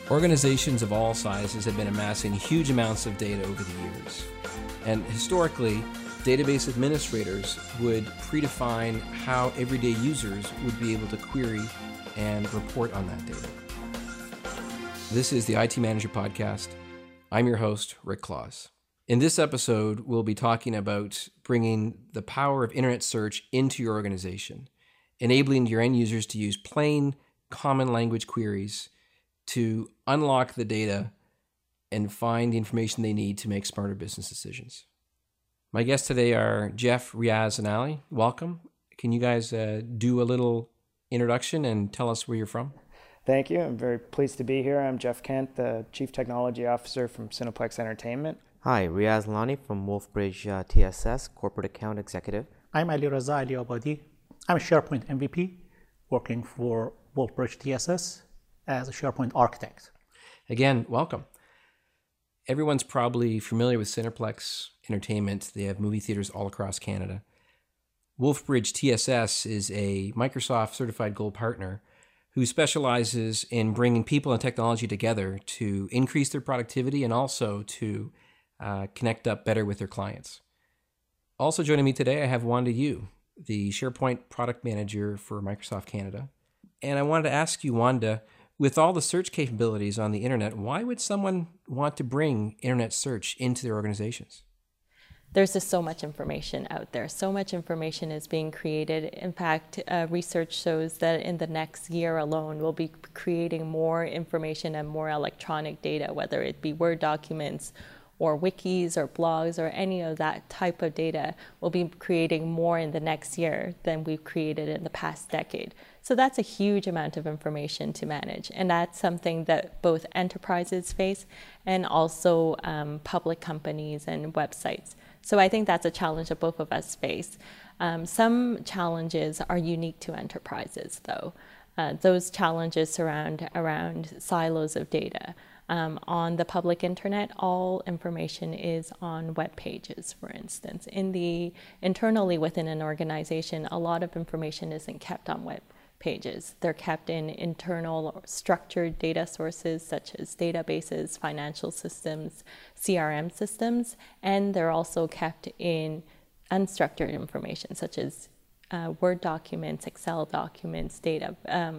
Organizations of all sizes have been amassing huge amounts of data over the years. And historically, database administrators would predefine how everyday users would be able to query and report on that data. This is the IT Manager Podcast. I'm your host, Rick Claus. In this episode, we'll be talking about bringing the power of internet search into your organization, enabling your end users to use plain, common language queries to unlock the data and find the information they need to make smarter business decisions. My guests today are Jeff, Riaz, and Ali. Welcome. Can you guys do a little introduction and tell us where you're from? Thank you. I'm very pleased to be here. I'm Jeff Kent, the Chief Technology Officer from Cineplex Entertainment. Hi, Riaz Lani from Wolfbridge TSS, Corporate Account Executive. I'm Ali Raza Ali Abadi. I'm a SharePoint MVP working for Wolfbridge TSS as a SharePoint architect. Again, welcome. Everyone's probably familiar with Cineplex Entertainment. They have movie theaters all across Canada. Wolfbridge TSS is a Microsoft Certified Gold Partner who specializes in bringing people and technology together to increase their productivity and also to connect up better with their clients. Also joining me today, I have Wanda Yu, the SharePoint Product Manager for Microsoft Canada. And I wanted to ask you, Wanda, with all the search capabilities on the internet, why would someone want to bring internet search into their organizations? There's just so much information out there. So much information is being created. In fact, research shows that in the next year alone, we'll be creating more information and more electronic data, whether it be Word documents or wikis or blogs or any of that type of data. We'll be creating more in the next year than we've created in the past decade. So that's a huge amount of information to manage. And that's something that both enterprises face and also public companies and websites. So I think that's a challenge that both of us face. Some challenges are unique to enterprises, though. Those challenges surround around silos of data. On the public internet, all information is on web pages, for instance. Internally within an organization, a lot of information isn't kept on web pages. They're kept in internal structured data sources such as databases, financial systems, CRM systems, and they're also kept in unstructured information such as Word documents, Excel documents, data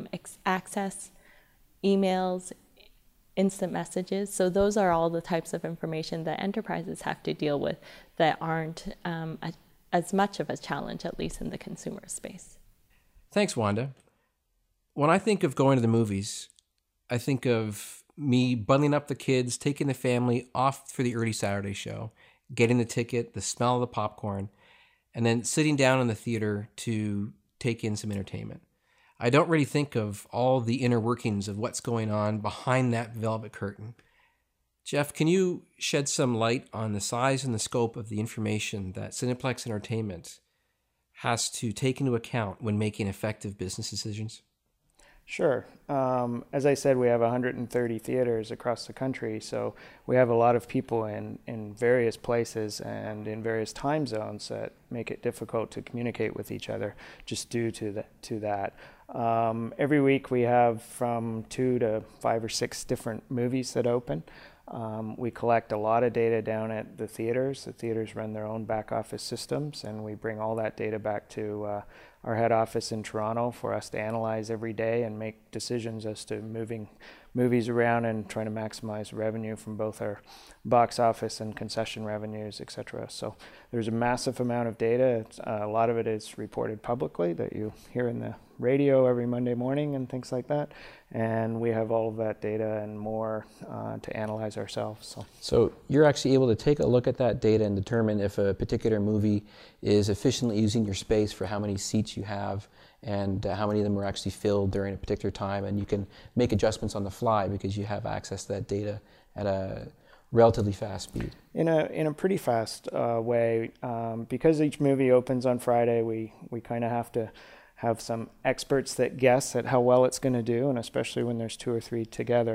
access, emails, instant messages. So those are all the types of information that enterprises have to deal with that aren't as much of a challenge, at least in the consumer space. Thanks, Wanda. When I think of going to the movies, I think of me bundling up the kids, taking the family off for the early Saturday show, getting the ticket, the smell of the popcorn, and then sitting down in the theater to take in some entertainment. I don't really think of all the inner workings of what's going on behind that velvet curtain. Jeff, can you shed some light on the size and the scope of the information that Cineplex Entertainment has to take into account when making effective business decisions? Sure. As I said, we have 130 theaters across the country, so we have a lot of people in various places and in various time zones that make it difficult to communicate with each other just due to that. Every week we have from 2 to 5 or 6 different movies that open. We collect a lot of data down at the theaters. The theaters run their own back office systems, and we bring all that data back to our head office in Toronto for us to analyze every day and make decisions as to moving movies around and trying to maximize revenue from both our box office and concession revenues, etc. So there's a massive amount of data. A lot of it is reported publicly that you hear in the radio every Monday morning and things like that. And we have all of that data and more to analyze ourselves. So you're actually able to take a look at that data and determine if a particular movie is efficiently using your space for how many seats you have and how many of them are actually filled during a particular time, and you can make adjustments on the fly because you have access to that data at a relatively fast speed. In a pretty fast way, because each movie opens on Friday, we kind of have to have some experts that guess at how well it's going to do, and especially when there's 2 or 3 together.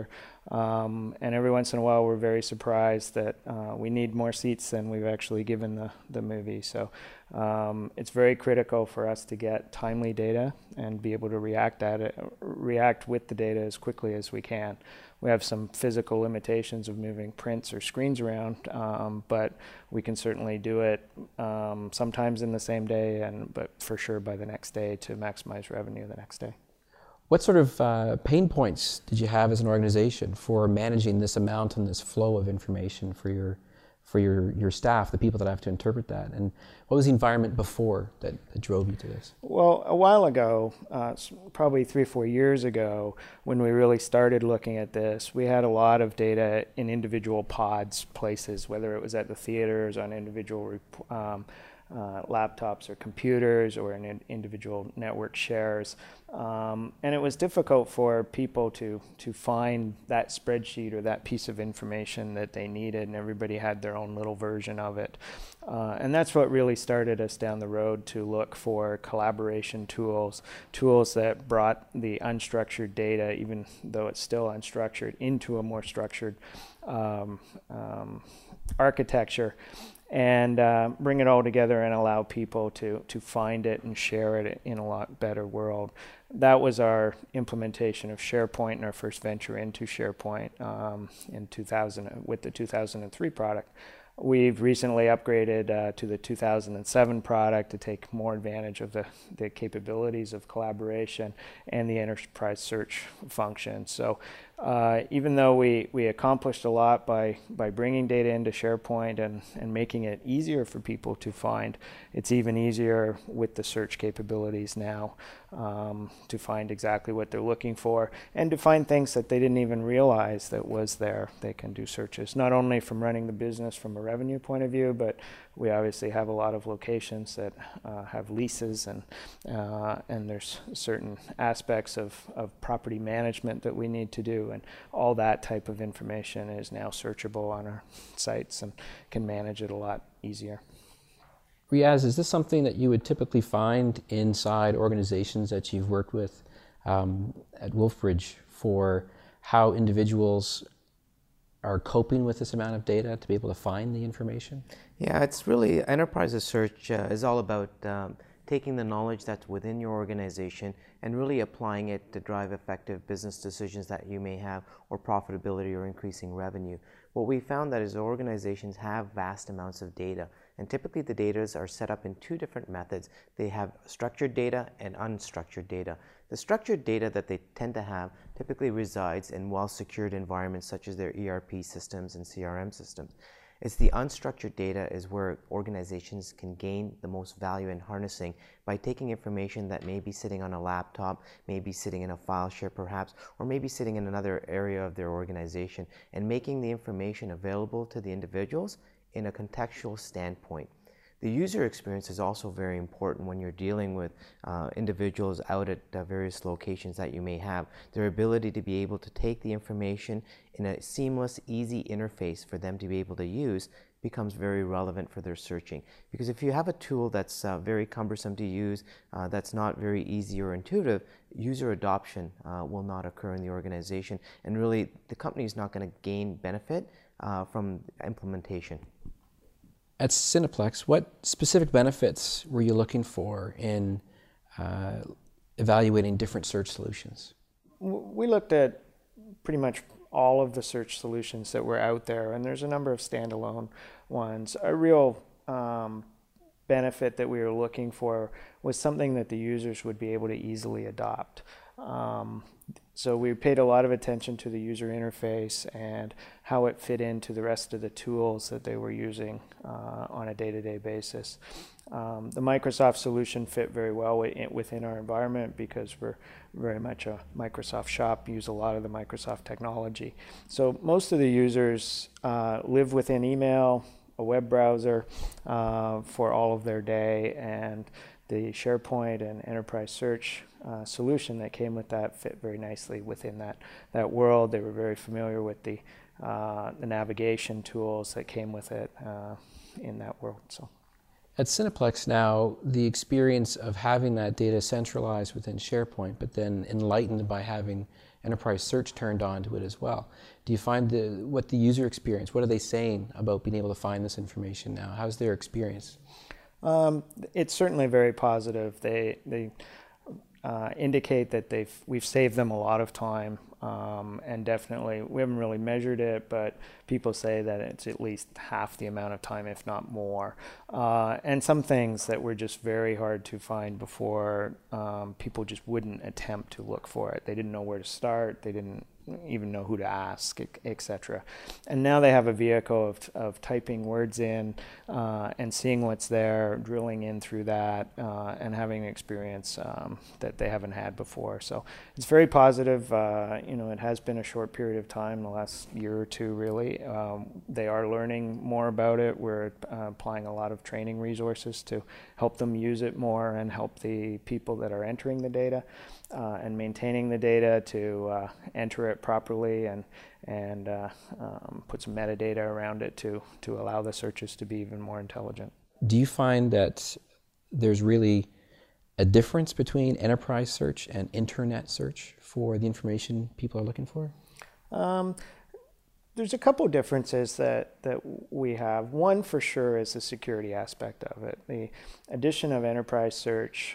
And every once in a while, we're very surprised that we need more seats than we've actually given the movie. So it's very critical for us to get timely data and be able to react with the data as quickly as we can. We have some physical limitations of moving prints or screens around, but we can certainly do it sometimes in the same day, but for sure by the next day to maximize revenue the next day. What sort of pain points did you have as an organization for managing this amount and this flow of information for your staff, the people that have to interpret that? And what was the environment before that drove you to this? Well, a while ago, probably 3 or 4 years ago, when we really started looking at this, we had a lot of data in individual pods, places, whether it was at the theaters, on individual laptops or computers, or in individual network shares. And it was difficult for people to find that spreadsheet or that piece of information that they needed, and everybody had their own little version of it. And that's what really started us down the road to look for collaboration tools that brought the unstructured data, even though it's still unstructured, into a more structured architecture, and bring it all together and allow people to find it and share it in a lot better world. That was our implementation of SharePoint and our first venture into SharePoint in 2000 with the 2003 product. We've recently upgraded to the 2007 product to take more advantage of the capabilities of collaboration and the enterprise search function. So even though we accomplished a lot by bringing data into SharePoint and making it easier for people to find, it's even easier with the search capabilities now to find exactly what they're looking for and to find things that they didn't even realize that was there. They can do searches, not only from running the business from a revenue point of view, but we obviously have a lot of locations that have leases, and there's certain aspects of property management that we need to do, and all that type of information is now searchable on our sites and can manage it a lot easier. Riaz, is this something that you would typically find inside organizations that you've worked with at Wolfbridge for how individuals are coping with this amount of data to be able to find the information? Yeah, it's really, enterprise search is all about taking the knowledge that's within your organization and really applying it to drive effective business decisions that you may have, or profitability or increasing revenue. What we found that is organizations have vast amounts of data, and typically the data are set up in 2 different methods. They have structured data and unstructured data. The structured data that they tend to have typically resides in well-secured environments such as their ERP systems and CRM systems. It's the unstructured data is where organizations can gain the most value in harnessing by taking information that may be sitting on a laptop, may be sitting in a file share perhaps, or maybe sitting in another area of their organization, and making the information available to the individuals in a contextual standpoint. The user experience is also very important when you're dealing with individuals out at various locations that you may have. Their ability to be able to take the information in a seamless, easy interface for them to be able to use becomes very relevant for their searching. Because if you have a tool that's very cumbersome to use, that's not very easy or intuitive, user adoption will not occur in the organization, and really the company is not going to gain benefit from implementation. At Cineplex, what specific benefits were you looking for in evaluating different search solutions? We looked at pretty much all of the search solutions that were out there, and there's a number of standalone ones. A real benefit that we were looking for was something that the users would be able to easily adopt. So we paid a lot of attention to the user interface and how it fit into the rest of the tools that they were using on a day-to-day basis. The Microsoft solution fit very well within our environment because we're very much a Microsoft shop, use a lot of the Microsoft technology. So most of the users live within email, a web browser for all of their day, and the SharePoint and enterprise search solution that came with that fit very nicely within that world. They were very familiar with the navigation tools that came with it in that world. So, At Cineplex now, the experience of having that data centralized within SharePoint, but then enlightened by having enterprise search turned on to it as well. Do you find what the user experience, what are they saying about being able to find this information now? How's their experience? It's certainly very positive. They indicate that we've saved them a lot of time, and definitely we haven't really measured it, but people say that it's at least half the amount of time, if not more. And some things that were just very hard to find before, people just wouldn't attempt to look for it. They didn't know where to start. They didn't even know who to ask, etc. And now they have a vehicle of typing words in and seeing what's there, drilling in through that, and having an experience that they haven't had before. So it's very positive. It has been a short period of time, the last year or two really. They are learning more about it. We're applying a lot of training resources to help them use it more and help the people that are entering the data and maintaining the data to enter it properly and put some metadata around it to allow the searches to be even more intelligent. Do you find that there's really a difference between enterprise search and internet search for the information people are looking for? There's a couple differences that we have. One for sure is the security aspect of it. The addition of enterprise search,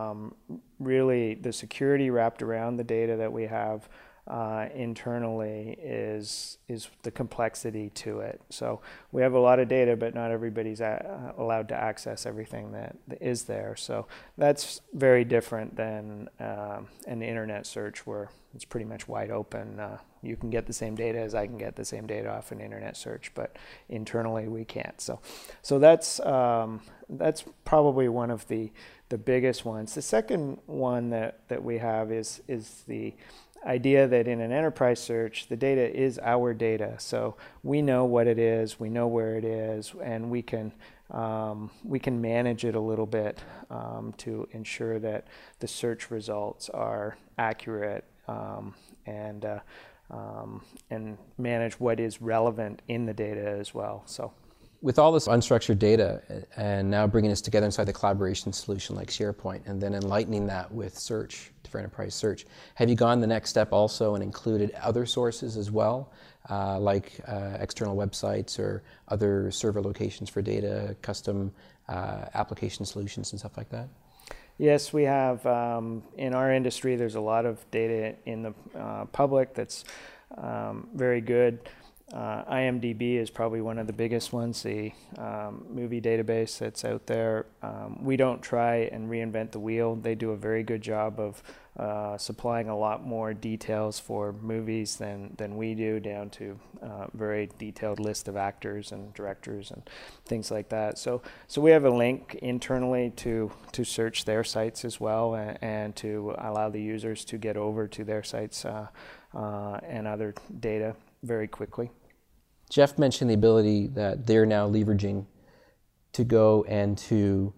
really the security wrapped around the data that we have internally is the complexity to it. So we have a lot of data, but not everybody's allowed to access everything that is there. So that's very different than an internet search where it's pretty much wide open. You can get the same data as I can get the same data off an internet search, but internally we can't. So that's probably one of the biggest ones. The second one that we have is the idea that in an enterprise search, the data is our data. So we know what it is, we know where it is, and we can manage it a little bit to ensure that the search results are accurate and manage what is relevant in the data as well. So, with all this unstructured data and now bringing us together inside the collaboration solution like SharePoint and then enlightening that with search for enterprise search, have you gone the next step also and included other sources as well, like external websites or other server locations for data, custom application solutions and stuff like that? Yes, we have. In our industry, there's a lot of data in the public that's very good. IMDb is probably one of the biggest ones, the movie database that's out there. We don't try and reinvent the wheel. They do a very good job of supplying a lot more details for movies than we do, down to very detailed list of actors and directors and things like that. So we have a link internally to search their sites as well and to allow the users to get over to their sites and other data very quickly. Jeff mentioned the ability that they're now leveraging to go and to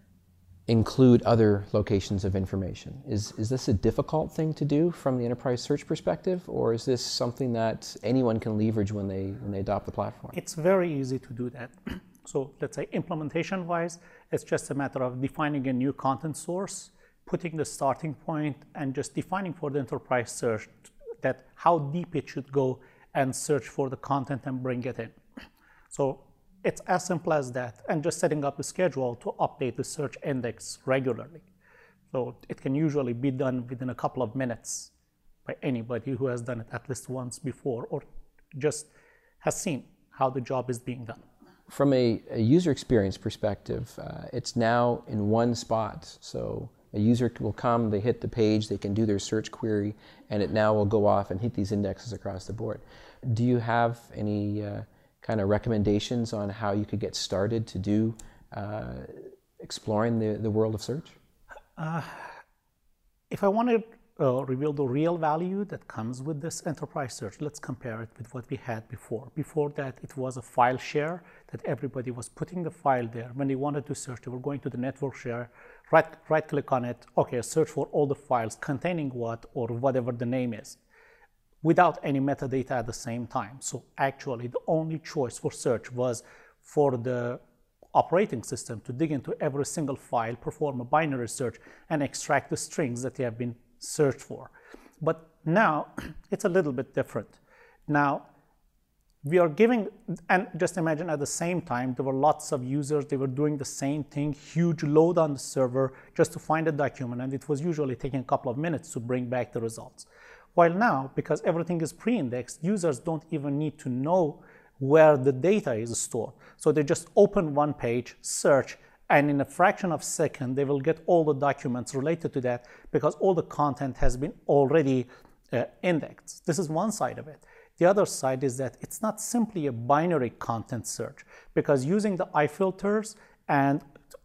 include other locations of information. Is this a difficult thing to do from the enterprise search perspective, or is this something that anyone can leverage when they adopt the platform? It's very easy to do that. So let's say implementation-wise, it's just a matter of defining a new content source, putting the starting point, and just defining for the enterprise search that how deep it should go and search for the content and bring it in. So it's as simple as that, and just setting up a schedule to update the search index regularly. So it can usually be done within a couple of minutes by anybody who has done it at least once before or just has seen how the job is being done. From a user experience perspective, it's now in one spot. So a user will come, they hit the page, they can do their search query, and it now will go off and hit these indexes across the board. Do you have any kind of recommendations on how you could get started to do exploring the world of search? If I want to reveal the real value that comes with this enterprise search, let's compare it with what we had before. Before that, it was a file share that everybody was putting the file there. When they wanted to search, they were going to the network share, right click on it, okay, search for all the files containing what or whatever the name is, without any metadata at the same time. So actually the only choice for search was for the operating system to dig into every single file, perform a binary search, and extract the strings that have been searched for. But now it's a little bit different. Now we are giving, and just imagine at the same time, there were lots of users, they were doing the same thing, huge load on the server just to find a document, and it was usually taking a couple of minutes to bring back the results. While now, because everything is pre-indexed, users don't even need to know where the data is stored. So they just open one page, search, and in a fraction of a second, they will get all the documents related to that because all the content has been already indexed. This is one side of it. The other side is that it's not simply a binary content search, because using the iFilters and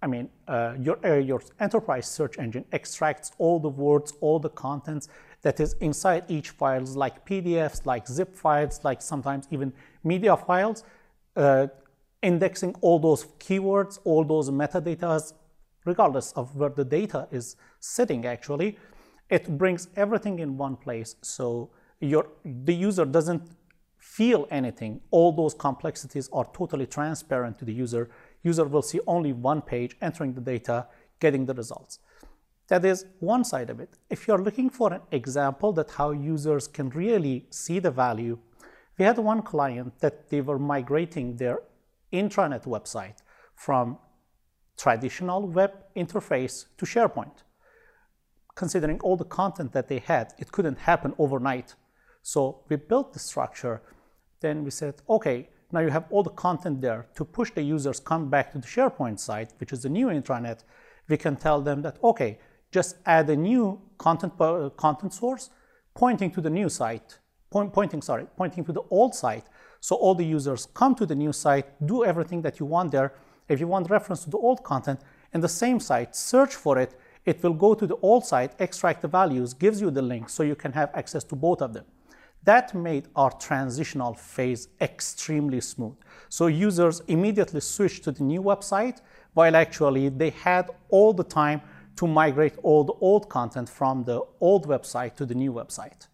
your enterprise search engine extracts all the words, all the contents that is inside each file, like PDFs, like zip files, like sometimes even media files, indexing all those keywords, all those metadata, regardless of where the data is sitting actually. It brings everything in one place, so the user doesn't feel anything. All those complexities are totally transparent to the user. User will see only one page, entering the data, getting the results. That is one side of it. If you're looking for an example that how users can really see the value, we had one client that they were migrating their intranet website from traditional web interface to SharePoint. Considering all the content that they had, it couldn't happen overnight. So we built the structure. Then we said, okay, now you have all the content there. To push the users come back to the SharePoint site, which is the new intranet, we can tell them that, okay, just add a new content source pointing to the new site, pointing to the old site. So all the users come to the new site, do everything that you want there. If you want reference to the old content, in the same site, search for it. It will go to the old site, extract the values, gives you the link so you can have access to both of them. That made our transitional phase extremely smooth. So users immediately switched to the new website, while actually they had all the time to migrate all the old content from the old website to the new website.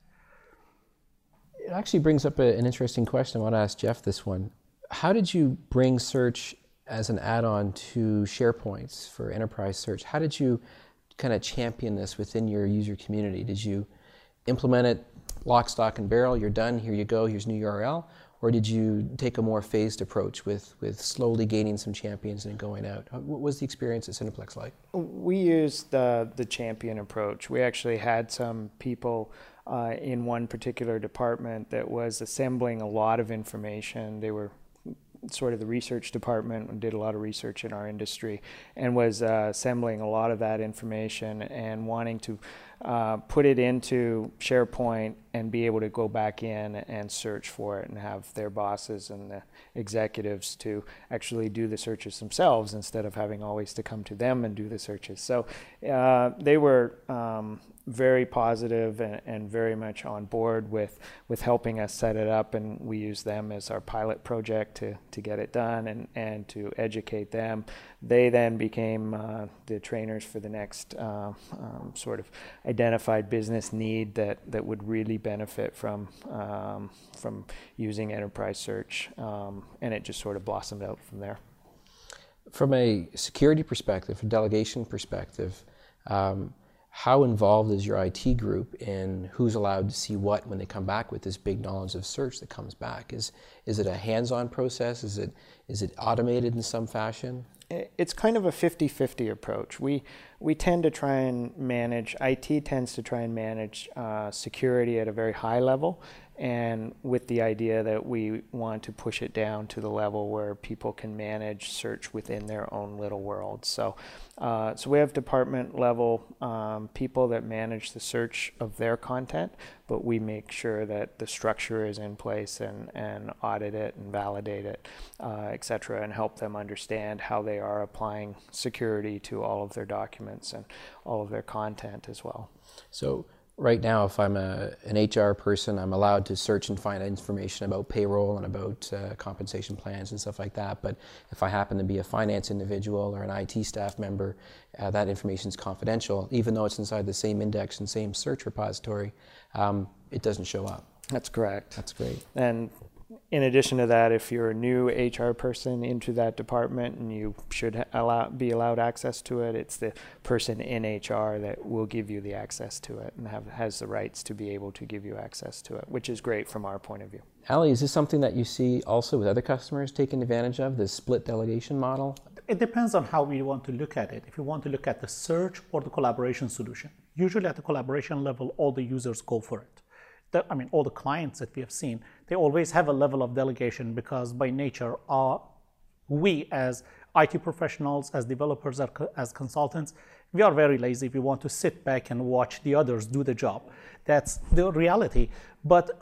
It actually brings up an interesting question. I want to ask Jeff this one. How did you bring search as an add-on to SharePoint for enterprise search? How did you kind of champion this within your user community? Did you implement it lock, stock, and barrel, you're done, here you go, here's new URL? Or did you take a more phased approach with slowly gaining some champions and going out? What was the experience at Cineplex like? We used the champion approach. We actually had some people in one particular department that was assembling a lot of information. They were sort of the research department and did a lot of research in our industry, and was assembling a lot of that information and wanting to put it into SharePoint and be able to go back in and search for it and have their bosses and the executives to actually do the searches themselves instead of having always to come to them and do the searches. So they were very positive and very much on board with helping us set it up, and we use them as our pilot project to get it done and to educate them. They then became the trainers for the next sort of identified business need that would really benefit from using enterprise search, and it just sort of blossomed out from there. From a security perspective, a delegation perspective, how involved is your IT group in who's allowed to see what when they come back with this big knowledge of search that comes back? Is it a hands-on process? Is it automated in some fashion? It's kind of a 50-50 approach. We tend to try and manage, IT tends to try and manage security at a very high level, and with the idea that we want to push it down to the level where people can manage search within their own little world. So we have department level people that manage the search of their content, but we make sure that the structure is in place and audit it and validate it, et cetera, and help them understand how they are applying security to all of their documents and all of their content as well. So right now, if I'm an HR person, I'm allowed to search and find information about payroll and about compensation plans and stuff like that. But if I happen to be a finance individual or an IT staff member, that information is confidential. Even though it's inside the same index and same search repository, it doesn't show up. That's correct. That's great. And in addition to that, if you're a new HR person into that department and you should be allowed access to it, it's the person in HR that will give you the access to it and has the rights to be able to give you access to it, which is great from our point of view. Ali, is this something that you see also with other customers taking advantage of, this split delegation model? It depends on how we want to look at it. If you want to look at the search or the collaboration solution, usually at the collaboration level, all the users go for it. All the clients that we have seen, they always have a level of delegation because by nature, we as IT professionals, as developers, as consultants, we are very lazy. We want to sit back and watch the others do the job. That's the reality. But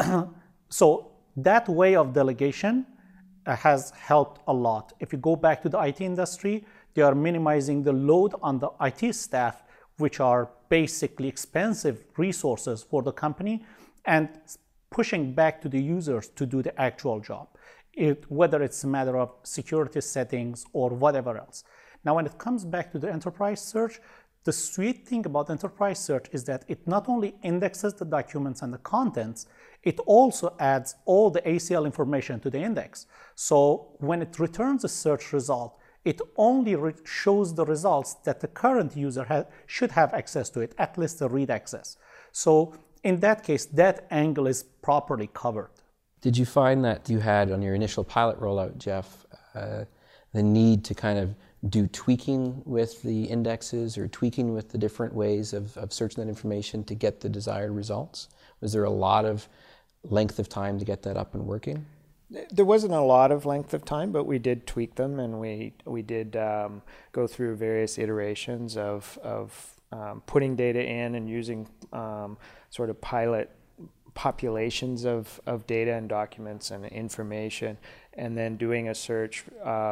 so that way of delegation has helped a lot. If you go back to the IT industry, they are minimizing the load on the IT staff, which are basically expensive resources for the company, and pushing back to the users to do the actual job, whether it's a matter of security settings or whatever else. Now, when it comes back to the enterprise search, the sweet thing about enterprise search is that it not only indexes the documents and the contents, it also adds all the ACL information to the index. So when it returns a search result, it only shows the results that the current user should have access to it, at least the read access. So in that case, that angle is properly covered. Did you find that you had on your initial pilot rollout, Jeff, the need to kind of do tweaking with the indexes or tweaking with the different ways of searching that information to get the desired results? Was there a lot of length of time to get that up and working? There wasn't a lot of length of time, but we did tweak them, and we did go through various iterations of putting data in and using sort of pilot populations of data and documents and information, and then doing a search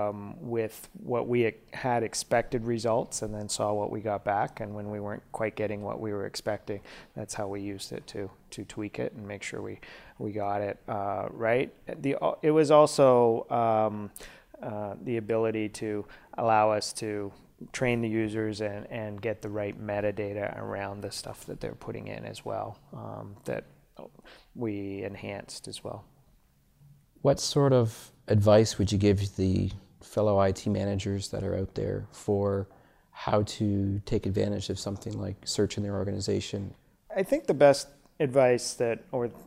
with what we had expected results, and then saw what we got back. And when we weren't quite getting what we were expecting, that's how we used it to tweak it and make sure we got it right. It was also the ability to allow us to train the users and get the right metadata around the stuff that they're putting in as well, that we enhanced as well. What sort of advice would you give the fellow IT managers that are out there for how to take advantage of something like search in their organization? I think the best advice that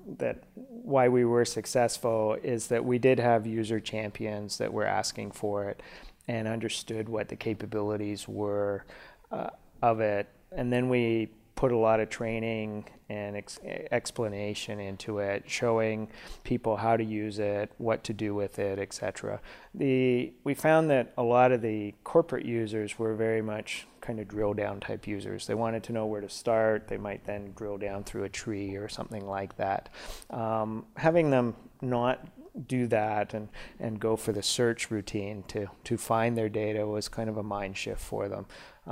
why we were successful is that we did have user champions that were asking for it and understood what the capabilities were of it. And then we put a lot of training and explanation into it, showing people how to use it, what to do with it, etc. We found that a lot of the corporate users were very much kind of drill down type users. They wanted to know where to start. They might then drill down through a tree or something like that. Having them not do that and go for the search routine to find their data was kind of a mind shift for them.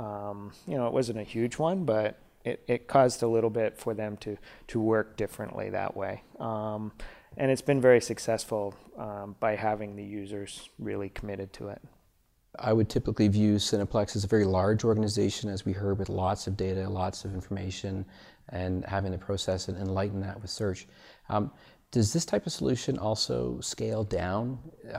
It wasn't a huge one, but it caused a little bit for them to work differently that way. And it's been very successful by having the users really committed to it. I would typically view Cineplex as a very large organization, as we heard, with lots of data, lots of information, and having to process it and enlighten that with search. Does this type of solution also scale down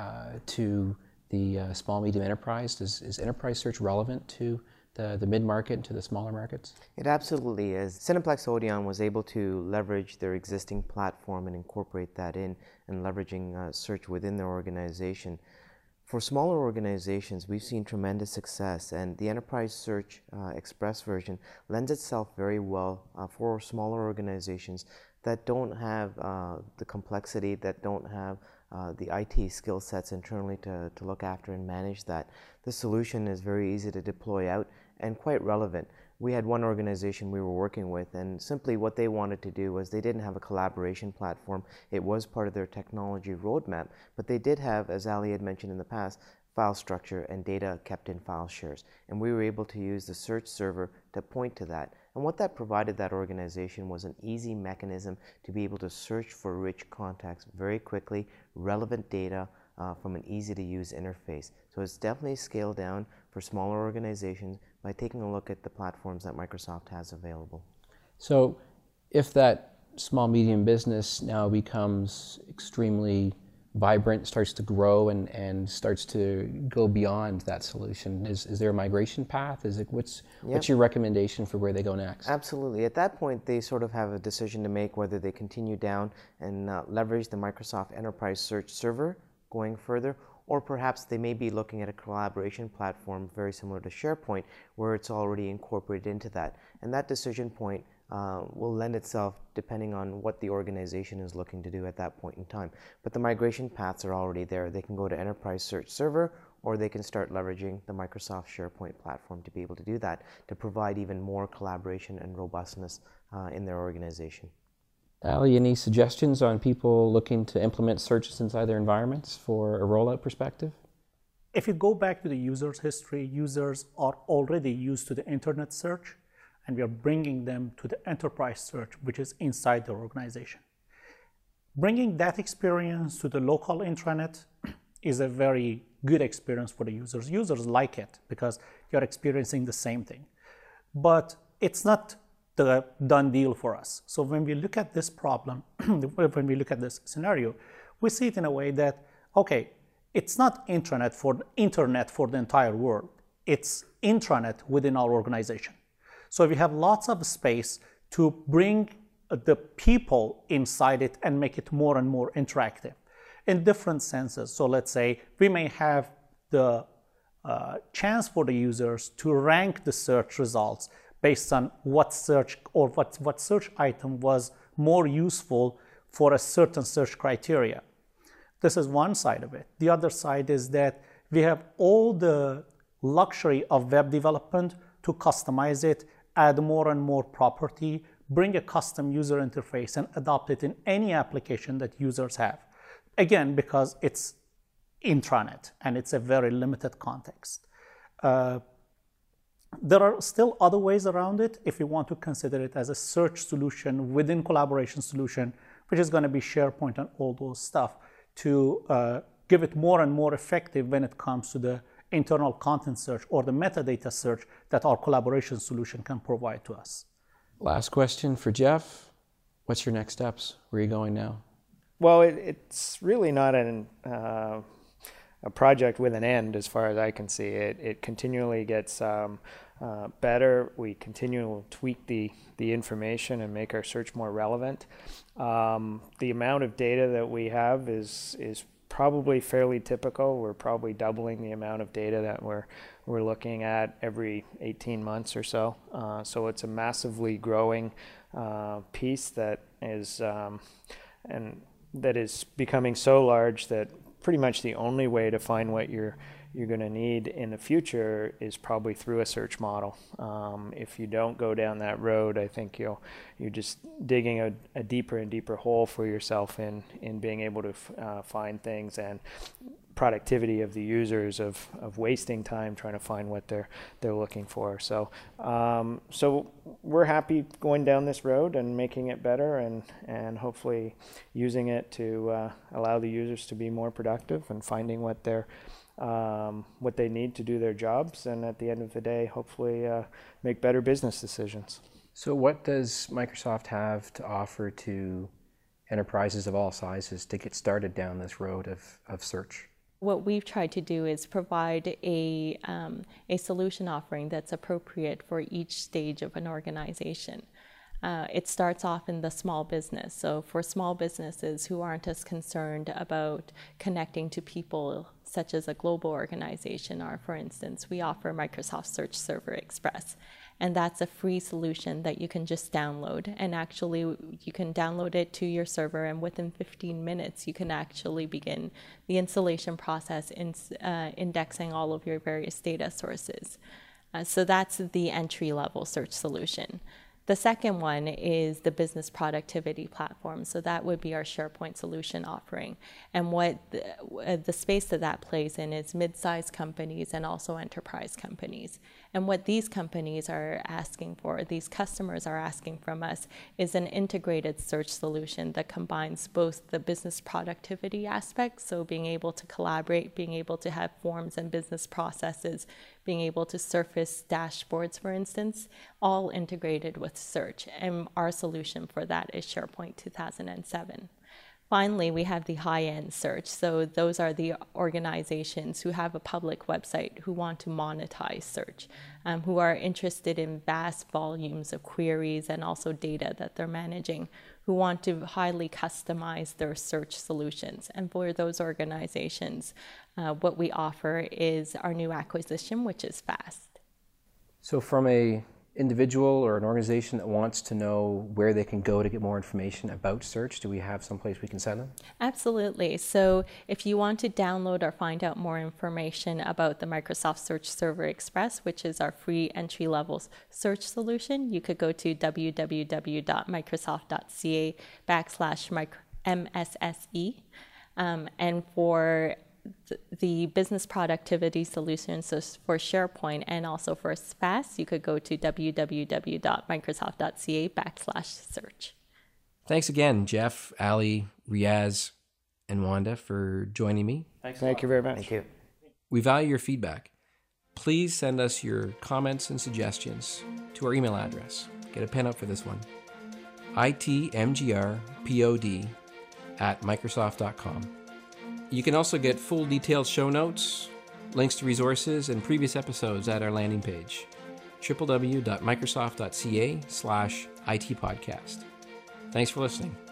to the small, medium enterprise? Is enterprise search relevant to the mid-market and to the smaller markets? It absolutely is. Cineplex Odeon was able to leverage their existing platform and incorporate that in and leveraging search within their organization. For smaller organizations, we've seen tremendous success, and the Enterprise Search Express version lends itself very well for smaller organizations that don't have the complexity, that don't have the IT skill sets internally to look after and manage that. The solution is very easy to deploy out and quite relevant. We had one organization we were working with, and simply what they wanted to do was they didn't have a collaboration platform. It was part of their technology roadmap, but they did have, as Ali had mentioned in the past, file structure and data kept in file shares. And we were able to use the search server to point to that. And what that provided that organization was an easy mechanism to be able to search for rich context very quickly, relevant data from an easy-to-use interface. So it's definitely scaled down for smaller organizations by taking a look at the platforms that Microsoft has available. So if that small, medium business now becomes extremely vibrant, starts to grow and starts to go beyond that solution? Is there a migration path? What's your recommendation for where they go next? Absolutely. At that point, they sort of have a decision to make whether they continue down and leverage the Microsoft Enterprise Search Server going further, or perhaps they may be looking at a collaboration platform very similar to SharePoint where it's already incorporated into that. And that decision point will lend itself depending on what the organization is looking to do at that point in time. But the migration paths are already there. They can go to Enterprise Search Server, or they can start leveraging the Microsoft SharePoint platform to be able to do that, to provide even more collaboration and robustness in their organization. Ali, any suggestions on people looking to implement searches inside their environments for a rollout perspective? If you go back to the user's history, users are already used to the internet search, and we are bringing them to the enterprise search, which is inside their organization. Bringing that experience to the local intranet is a very good experience for the users. Users like it because you're experiencing the same thing. But it's not the done deal for us. So when we look at this problem, when we look at this scenario, we see it in a way that, okay, it's not internet for the entire world. It's intranet within our organization. So we have lots of space to bring the people inside it and make it more and more interactive in different senses. So let's say we may have the chance for the users to rank the search results based on what search or what search item was more useful for a certain search criteria. This is one side of it. The other side is that we have all the luxury of web development to customize it, add more and more property, bring a custom user interface and adopt it in any application that users have. Again, because it's intranet and it's a very limited context. There are still other ways around it if you want to consider it as a search solution within collaboration solution, which is going to be SharePoint and all those stuff, to give it more and more effective when it comes to the internal content search or the metadata search that our collaboration solution can provide to us. Last question for Jeff. What's your next steps? Where are you going now? Well, it's really not a project with an end as far as I can see. It continually gets better. We continually tweak the information and make our search more relevant. The amount of data that we have is probably fairly typical. We're probably doubling the amount of data that we're looking at every 18 months or so. So it's a massively growing piece that is that is becoming so large that pretty much the only way to find what you're going to need in the future is probably through a search model. If you don't go down that road, I think you're just digging a deeper and deeper hole for yourself in being able to find things, and productivity of the users of wasting time trying to find what they're looking for. So we're happy going down this road and making it better, and hopefully using it to allow the users to be more productive and finding what they need to do their jobs, and at the end of the day, hopefully make better business decisions. So what does Microsoft have to offer to enterprises of all sizes to get started down this road of search? What we've tried to do is provide a solution offering that's appropriate for each stage of an organization. It starts off in the small business. So for small businesses who aren't as concerned about connecting to people such as a global organization, or for instance, we offer Microsoft Search Server Express. And that's a free solution that you can just download. And actually, you can download it to your server, and within 15 minutes, you can actually begin the installation process in indexing all of your various data sources. So that's the entry-level search solution. The second one is the business productivity platform. So that would be our SharePoint solution offering. And what the space that plays in is mid-sized companies and also enterprise companies. And what these companies are asking for, these customers are asking from us, is an integrated search solution that combines both the business productivity aspects, so being able to collaborate, being able to have forms and business processes, being able to surface dashboards, for instance, all integrated with search. And our solution for that is SharePoint 2007. Finally, we have the high-end search. So those are the organizations who have a public website who want to monetize search, who are interested in vast volumes of queries and also data that they're managing, who want to highly customize their search solutions. And for those organizations, what we offer is our new acquisition, which is FAST. So from a individual or an organization that wants to know where they can go to get more information about search, do we have someplace we can send them? Absolutely. So if you want to download or find out more information about the Microsoft Search Server Express, which is our free entry-level search solution, you could go to www.microsoft.ca/MSSE. And for the business productivity solutions, so for SharePoint and also for FAST, you could go to www.microsoft.ca/search. Thanks again, Jeff, Ali, Riaz, and Wanda for joining me. Thank you very much. Thank you. We value your feedback. Please send us your comments and suggestions to our email address. Get a pen up for this one. itmgrpod@microsoft.com. You can also get full detailed show notes, links to resources, and previous episodes at our landing page, www.microsoft.ca/itpodcast. Thanks for listening.